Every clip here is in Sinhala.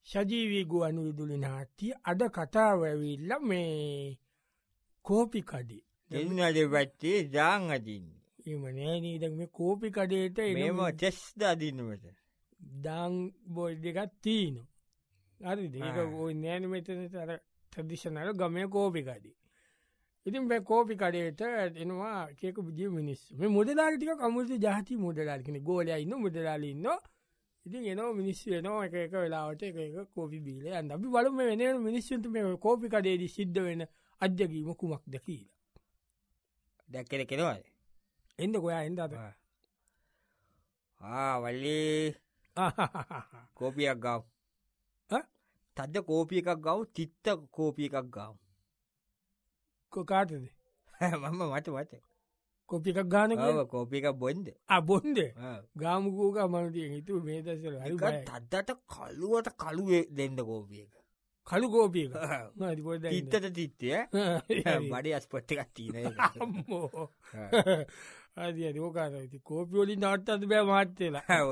සජීවී ගුවන් විදුලි නාට්‍ය අද කතාව ඇවිල්ලා මේ කෝපි කඩේ. එන්නට පැත්තේ දාං අදින්න. එම නෑ නේද මේ කෝපි කඩේට මේම ටෙස්ද අදින්නමට. දාං බොයි දෙකත් තිීනු. හරි ඒක ඔය නෑන මෙතනට අර ට්‍රදිෂනල ගමය කෝපි කඩේ. ඉතින් බැ කෝපි කඩේට එනවා කියක විදිිය මිනිස් මේ මුදලාටික කමුතු ජාති මුදලාල්කෙන ගෝලය ඉන්න මුදලාලඉන්න ඉතින් එනවා මිනිස්සු වෙනවා එක වෙලාවට එක කෝපි බීල අන්න අපි බලම වෙන මිනිස්සුන්ට මේ කෝපි කඩේදි සිද්ධ වෙන අධ්‍යකීම කුමක් ද කියලා. දැක්කෙන කෙනවයි. එන්න ගොයා එන්ද අත වල්ලේ කෝපියක් ගව් තද්ද කෝපිය එකක් ගව් තිත්ත කෝපිය එකක් ගව් කොකාටද මම මට කොපි එකක් ගාන කෝපිය එකක් බොන්ද බොන්ද ගාමකෝක මනතිය හිතු මේ දසල තද්දට කළුවට කළුවේ දෙන්න කෝපිය එක කළු කෝපිය තිත්තට තිත්තය බඩ අස්පොට්ට එකක් තිීන අද ඕකාර කෝපියෝලි නට්ටද බෑ මහත්තේලා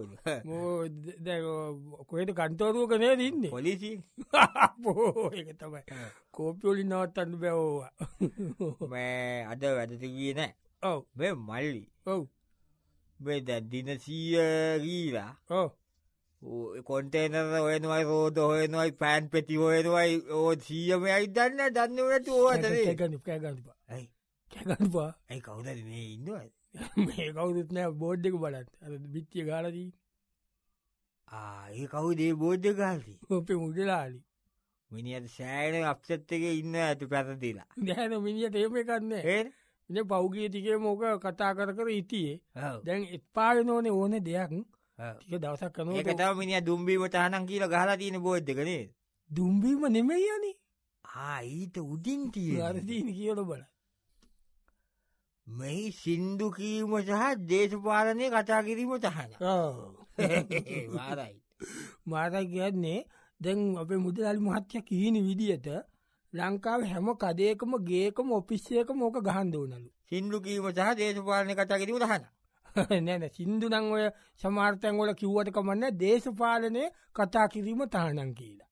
කොයට කන්තෝරුව කනේ දන්න පොලිසි පෝ එක තමයි කෝපියෝලි නවත්තන්න බැවෝවා අද වැඩතිගිය නෑ ඔව බේ මල්ලි ඔව් බෙද දිනසීය ගීලා ඕ කොන්ටේනර ඔයනවයි රෝධ හොයනවයි පෑන් පෙති හොයනවයි ඕ සීයම අයිදන්න දන්නවට ඕතන කැගන්පා ඇයි කැගන්පා ඇයි කවුද මේ ඉන්නවයි මේ කවුරුත් නෑ බෝඩ්ඩක බලත් අ බිත්තිය ගාලදී ඒ කවුදේ බෝද්ධ ගාල්දී ඔපේ මුදලාලි මිනිියට සෑන අප්සත් එක ඉන්න ඇතු පැරදිලා දැන මිනිියට ඒම කන්න එ පෞගිය තිකේ මෝක කතා කර ඉතියේ දැන් එත් පාල නෝන ඕන දෙයක් ටික දවසක් කන එකතාව මිනිිය දුම්බීමට හනන් කියල ගහලා තියෙන බෝද්ධකනේ දුම්බීම නෙමෙයි යනි ඊට උඩින් කිය අරදීන කියල බල මෙහි සින්දු කීම සහ දේශපාලනය කතා කිරීම තහන මාරයි කියන්නේ දැන් අපේ මුදලල් මහත්්‍ය කීන විදියට ලංකාව හැම කදයකම ගේකම ඔපිස්සයක මෝක ගහන්දෝනලු සින්දු කීම සහ දේශපාලනය කතා කිරීම දහන නැන සිින්දු නං ඔය සමාර්තැන්ගොල කිව්වට කමන්න දේශපාලනය කතා කිරීම තහනන් කියලා